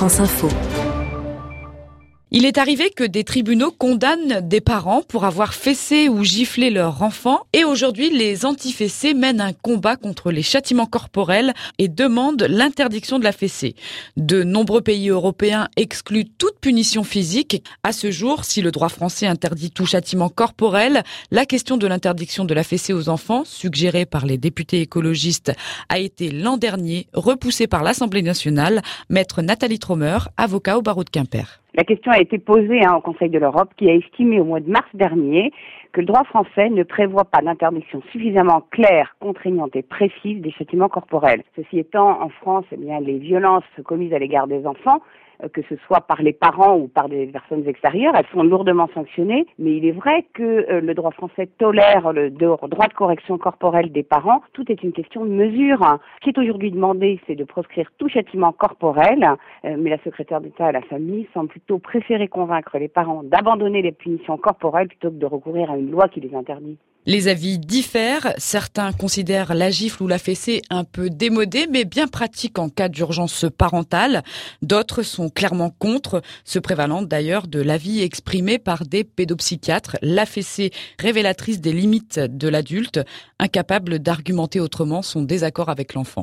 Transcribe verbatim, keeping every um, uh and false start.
France Info. Il est arrivé que des tribunaux condamnent des parents pour avoir fessé ou giflé leur enfant et aujourd'hui les anti-fessés mènent un combat contre les châtiments corporels et demandent l'interdiction de la fessée. De nombreux pays européens excluent toute punition physique. À ce jour, si le droit français interdit tout châtiment corporel, la question de l'interdiction de la fessée aux enfants, suggérée par les députés écologistes, a été l'an dernier repoussée par l'Assemblée nationale. Maître Nathalie Trommer, avocat au barreau de Quimper. La question a été posée hein, au Conseil de l'Europe qui a estimé au mois de mars dernier que le droit français ne prévoit pas d'interdiction suffisamment claire, contraignante et précise des châtiments corporels. Ceci étant, en France, eh bien, les violences commises à l'égard des enfants, que ce soit par les parents ou par des personnes extérieures, elles sont lourdement sanctionnées, mais il est vrai que euh, le droit français tolère le droit de correction corporelle des parents. Tout est une question de mesure. Ce qui est aujourd'hui demandé, c'est de proscrire tout châtiment corporel, euh, mais la secrétaire d'État à la famille semble plutôt préférer convaincre les parents d'abandonner les punitions corporelles plutôt que de recourir à une loi qui les interdit. Les avis diffèrent. Certains considèrent la gifle ou la fessée un peu démodée, mais bien pratique en cas d'urgence parentale. D'autres sont clairement contre, se prévalant d'ailleurs de l'avis exprimé par des pédopsychiatres. La fessée révélatrice des limites de l'adulte, incapable d'argumenter autrement son désaccord avec l'enfant.